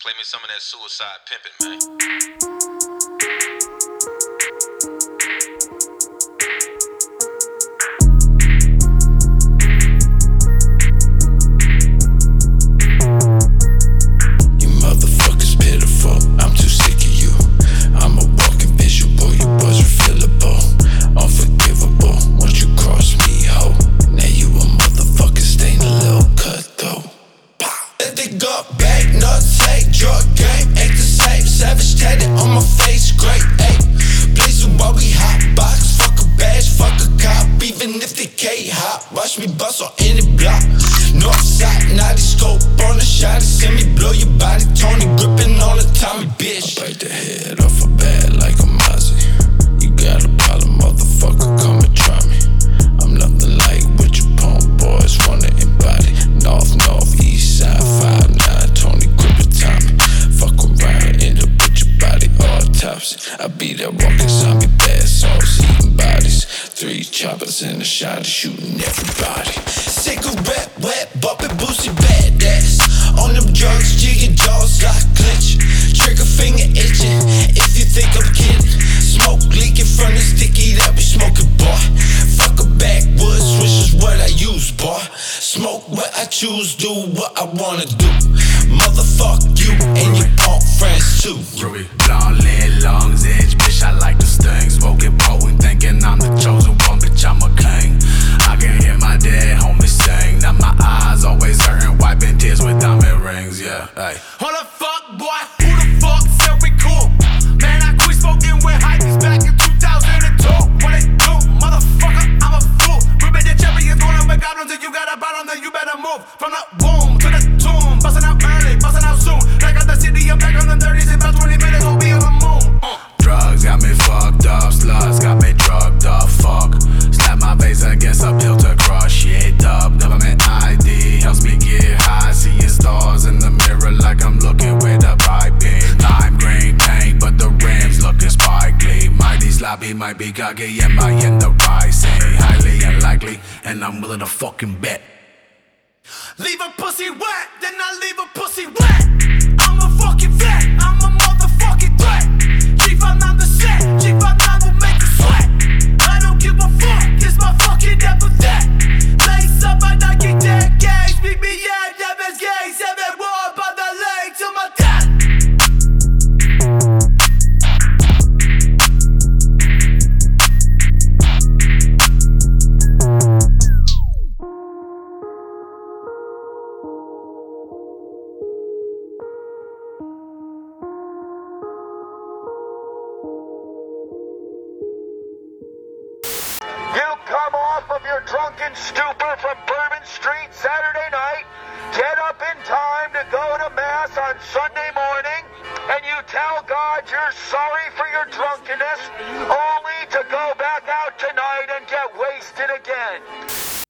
Play me some of that Suicide Pimpin', man. Watch me bust on any block. Northside, naughty scope on the shot. Send me blow your body. Tony gripping on the Tommy, bitch. I bite the head off a bad like a Mozzie. You got a problem, motherfucker, come and try me. I'm nothing like what you punk boys wanna embody. North, east side, 5'9", Tony gripping Tommy. Fuck around, end up with your body autopsy. I be that walking zombie, bad sauce, eating bodies. 3 choppers in the shot, shooting everybody. Cigarette wet, bumping Boosie badass. On them drugs, jiggy jaws like clench. Trigger finger itching, if you think I'm kidding. Smoke leaking from the sticky that we smoking, boy. Fuck a backwoods, switch is what I use, boy. Smoke what I choose, do what I wanna do. Motherfuck you and your punk friends too. Ruby, blonde lit, lungs edge, bitch, I like the sting. Smoking potent, thinking I'm the chosen one, bitch, I'm a king. I can hear my dead homies sing. Now my eyes always hurting, wiping tears with diamond rings, yeah. Hey. Hold the fuck, boy, who the fuck said we cool? Man, I quit smoking with hypebeast back in 2002. What it do, motherfucker, I'm a fool. Ruby the champion, going with goblins, if you got a bottom, then you better move. From the boom to the tomb, busting out early, busting out soon. Back out the city, I'm back on the 30s, in about 20 minutes, we'll be on the moon. Drugs got me fucked up, sluts got me drugged up, fuck. Slap my face against a pill to crush shit up. Government ID helps me get high, seeing stars in the mirror like I'm looking with a pipe in. Lime green paint, but the rims looking sparkly. Mighty sloppy, might be cocky, am I in the right? Say highly unlikely, and I'm willing to fucking bet. Leave a pussy wet, then I leave a pussy wet. I'm a fucking vet, I'm a motherfucking threat. G59 the set, G59 will make you sweat. I don't give a fuck, it's my fucking epithet. Lace up my Nike dead gauge, BBM, Devils gaze, every word by the leg to my death. You come off of your drunken stupor from Bourbon Street Saturday night, get up in time to go to Mass on Sunday morning, and you tell God you're sorry for your drunkenness, only to go back out tonight and get wasted again.